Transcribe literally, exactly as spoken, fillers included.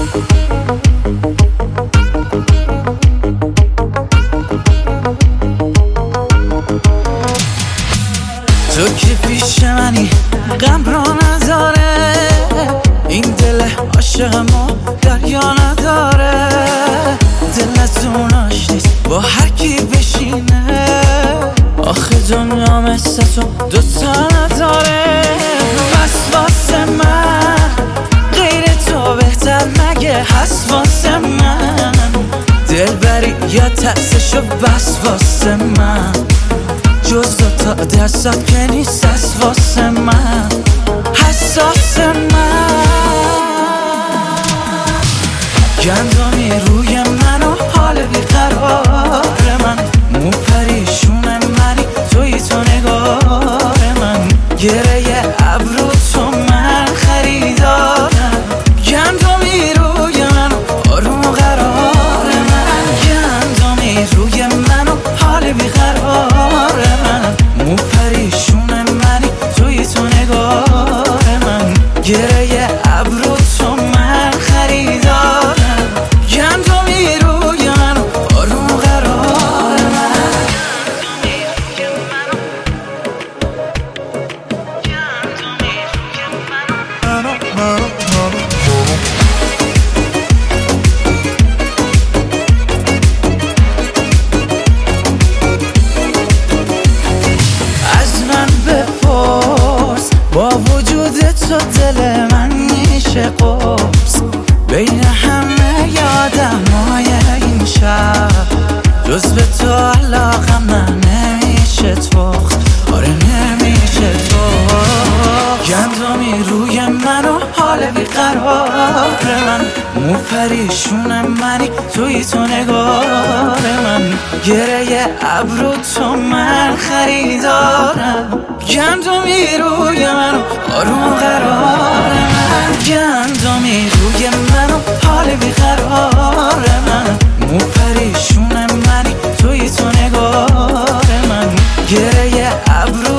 تو که پیش منی غم را نداره، این دل عاشقمو دریا نداره. دلتون آشتیست با هر کی بشینه، آخه دنیا مثل تو دوتا نداره. بس واسه من غیر تو بهتر مگه هست واسه من؟ دل بری یا ترسشو بس واسه من، جز دوتا دستات که نیست از واسه من حساس من. گندمی روی من و حال بیقرار من، مو پریشون منی توی تو نگار من. گره ابرو تو من خریدارم، گندمی روی من و آروم و قرار من. گندمی روی من و حال بیقرار من، مو پریشون منی توی تو نگار من. گره ابرو تو من خریدارم، گندمی روی من و آروم و قرار من. از من بپرس با وجود تو دل من میشه قرص. بین همه یادمای این شهر جز به تو علاقم نه نمیشه تخت، آره نمیشه تخت. گندمی روی من و حال بیقرار من، مو پریشون منی توی تو نگار من. گره ابرو تو من خریدارم، گندمی روی من و آروم قرار من. گندمی روی من و حال بیقرار من، مو پریشون منی توی تو نگار من. گره ابرو